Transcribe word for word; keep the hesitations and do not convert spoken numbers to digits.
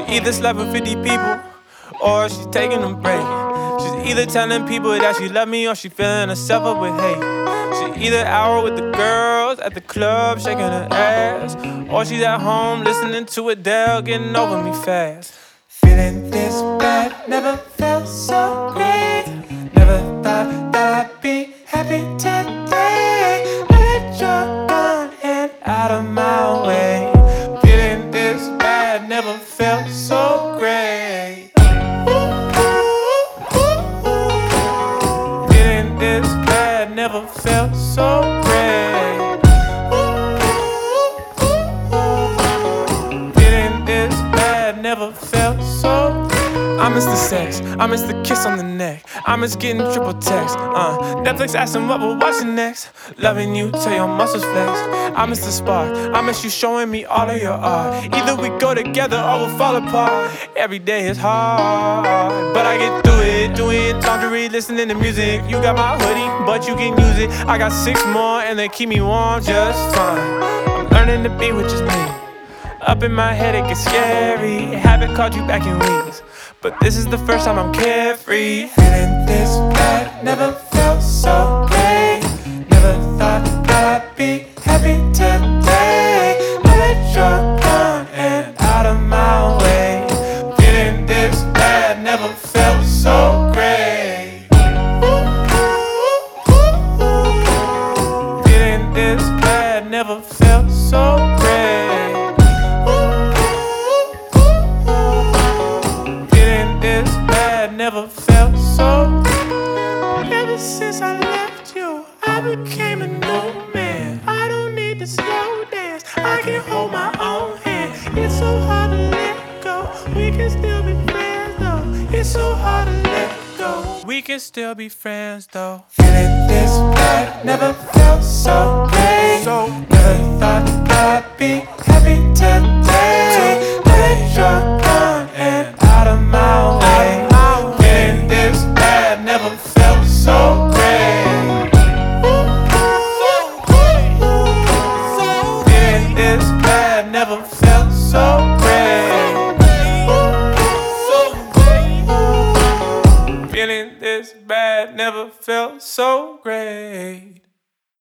either slept with fifty people or she's taking a break. She's either telling people that she love me or she filling herself up with hate. She either out with the girls at the club shaking her ass, or she's at home listening to Adele getting over me fast. Feeling this bad, never felt so great. Never thought that I'd be happy today. Let your gun and out of my way. Feeling this bad, never felt so great. Feeling this bad, never felt so great. Feeling this bad, never felt so. I miss the sex, I miss the kiss on the neck, I miss getting triple text. Uh, Netflix asking what we're watching next. Loving you till your muscles flex. I miss the spark, I miss you showing me all of your art. Either we go together or we'll fall apart. Every day is hard, but I get through it. Doing laundry, listening to music. You got my hoodie, but you can use it. I got six more and they keep me warm just fine. I'm learning to be with just me. Up in my head it gets scary. Haven't called you back in weeks, but this is the first time I'm carefree. Feeling this bad, never felt so great. Never thought that I'd be happy today. I let your gun and out of my way. Feeling this bad, never felt so great. Feeling this bad, never felt so great. Never felt so. Ever since I left you, I became a new man. I don't need to slow dance, I can hold my own hand. It's so hard to let go. We can still be friends though. It's so hard to let go. We can still be friends though. Feeling this bad, never felt so great. So never thought that I'd be happy today. Let your gun and out of my way. Never felt so great. Feeling this bad, never felt